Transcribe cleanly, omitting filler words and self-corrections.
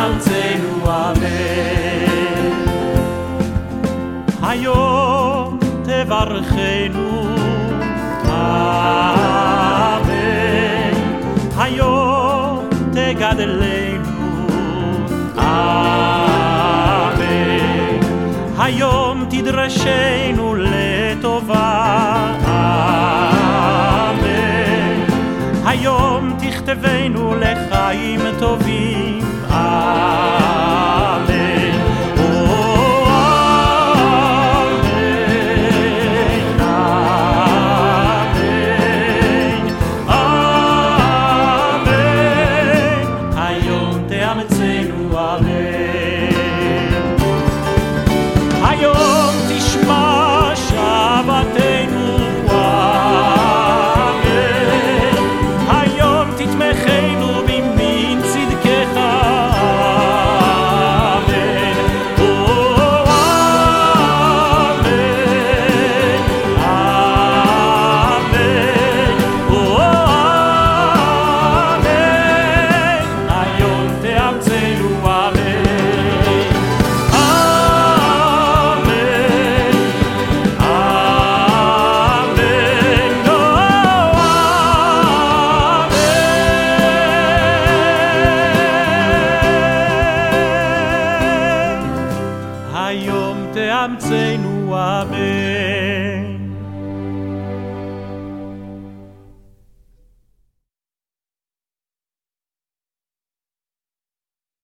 תאמצנו אמן. היום תברכנו אמן. היום תגדלנו אמן. היום תדרשנו לטובה אמן. היום תכתבנו לחיים טובים אמן. היום תשמע שבתנו אמן. היום תתמכנו במין צדקך אמן. אמן אמן אמן. היום תאמצנו אמן. היום תאמצנו אמן.